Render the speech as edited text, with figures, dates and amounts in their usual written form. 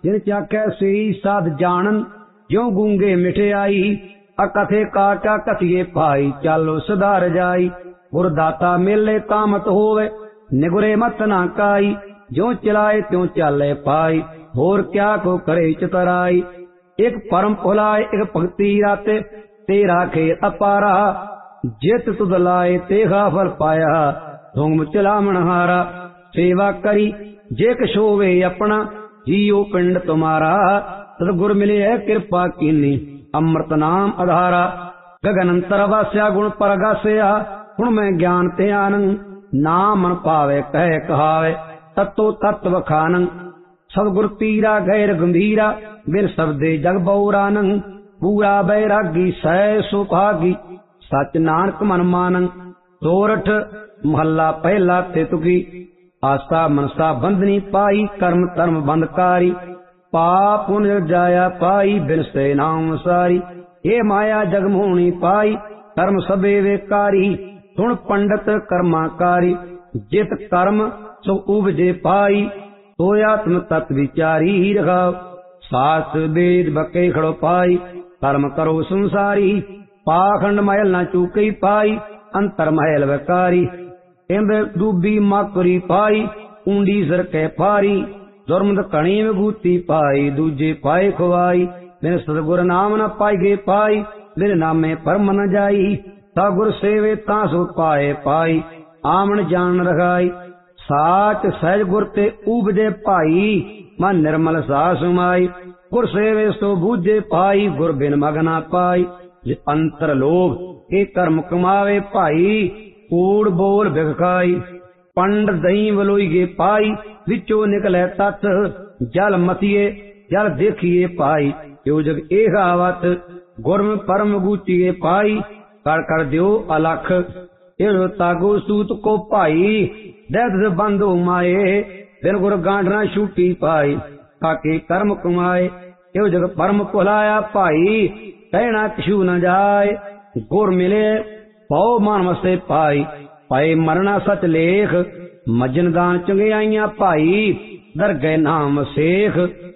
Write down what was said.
जिन चाकै सेई साध जानन, ज्यों गूंगे मिठियाई। अकथे काटा कथिए पाई, चालो सुधार जाई। गुरदाता मेले कामत होवे, निगुरे मत ना काई। ज्यों चलाए त्यों चाले पाई, होर क्या को करे चितराई। एक परम भुलाए एक भक्ति राते, तेरा खेत अपारा। जित तुद लाए तेगा फल पाया, धूम चलामण हारा। सेवा करी जे कछ होवे अपना, जियो पिंड तुम्हारा। सतगुर मिले है कृपा कीनी, अमृत नाम आधारा। गगन अंतर वास्या गुण परगास्या, गुण में ज्ञान ते आनंद। नाम मन पावे कह कहावे, तत्तो तत्व खानंग। सतगुर पीरा गैर गंभीरा, बिन शब्दे जग बौरानंग। पूरा बैरागी सै सुभागी, सच नानक मन मानंग। सोरठ महला पहला ते तुकी, आस्था मनसा बंधनी पाई। कर्म धर्म बंधकारी, पाप पुण्य जाया पाई। बिन से नाम सारी, ये माया जग मोहनी पाई। कर्म सबे वेकारी, सुन पंडित कर्माकारी। जित कर्म सो उपजे पाई, सोयात्म तत्व विचारी रखाओ। सास वेद बके खड़ो पाई, कर्म करो संसारी। पाखंड महल न चूकई पाई, अंतर महल वकारी। इंद डूबी माकुरी पाई, ऊंडी सर के पारी। दुर्मद कणी में गूती पाई, दूजे पाए खुआई। बिन सतगुर नाम न पाई पाई, बिन नामे परम न जाई। सगुर सेवे तासो पाए पाई, आमन जान रखाई। साच सहज गुर ते उपजे भाई, मन निर्मल सास माई। गुर सेवे सो बूझे पाई, गुर बिन मगना पाई। जे अंतर लोभ के कर्म कमावे भाई, कूड़ बोल बिखाई। पंड दही वलोईगे पाई, विचो निकले तत्। जल मथिए जल देखिए पाई, यो जग एहावत। गुर में परम गूचिए पाई, कर कर दियो अलख। एड़ो तागो सूत को भाई, दैद बंद माए। बिन गुर गांठना छूटी पाई, काके कर्म कमाए। यो जग परम भुलाया भाई, कहना किशु न जाए। गुर मिले पौ मान से पाई, पाए मरना सच लेख। मजन दान चंगियाइयां भाई, दर गए नाम शेख।